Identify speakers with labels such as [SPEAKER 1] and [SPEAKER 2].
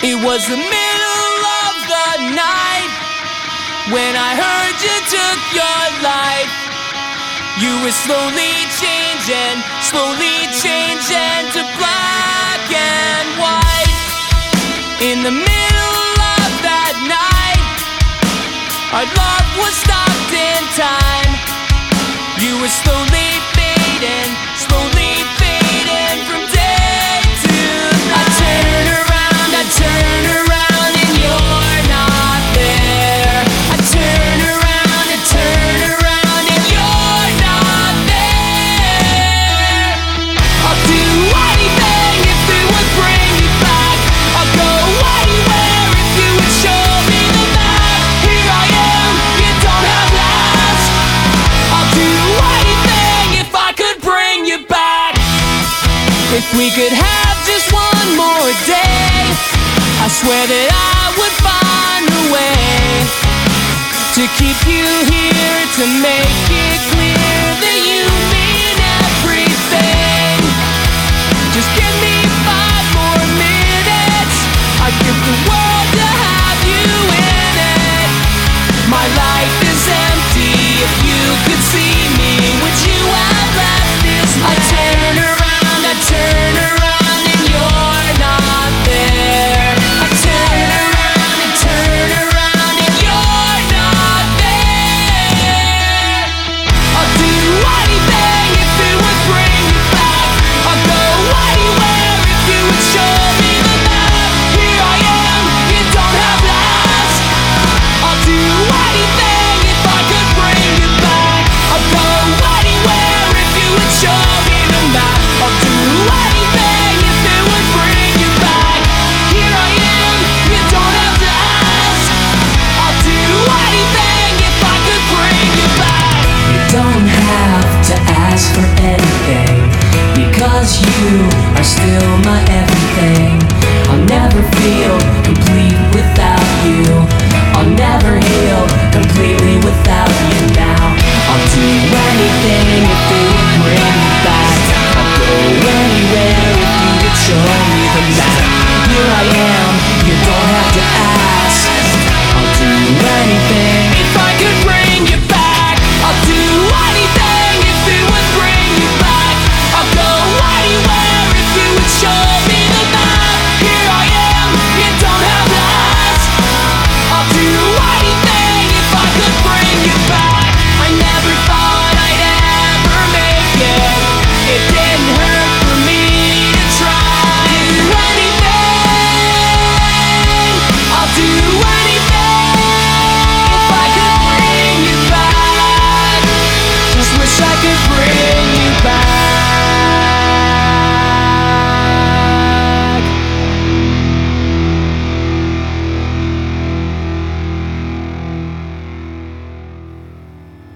[SPEAKER 1] It was the middle of the night when I heard you took your life. You were slowly changing to black and white. In the middle of that night, our love was stopped in time. You were slowly fading from day to night. I turn around and you're not there. I turn around and you're not there. I'll do anything if it would bring you back. I'll go anywhere if you would show me the map. Here I am, you don't have last. I'll do anything if I could bring you back. If we could have just one more day, I swear that I would find a way to keep you here, to make it clear that you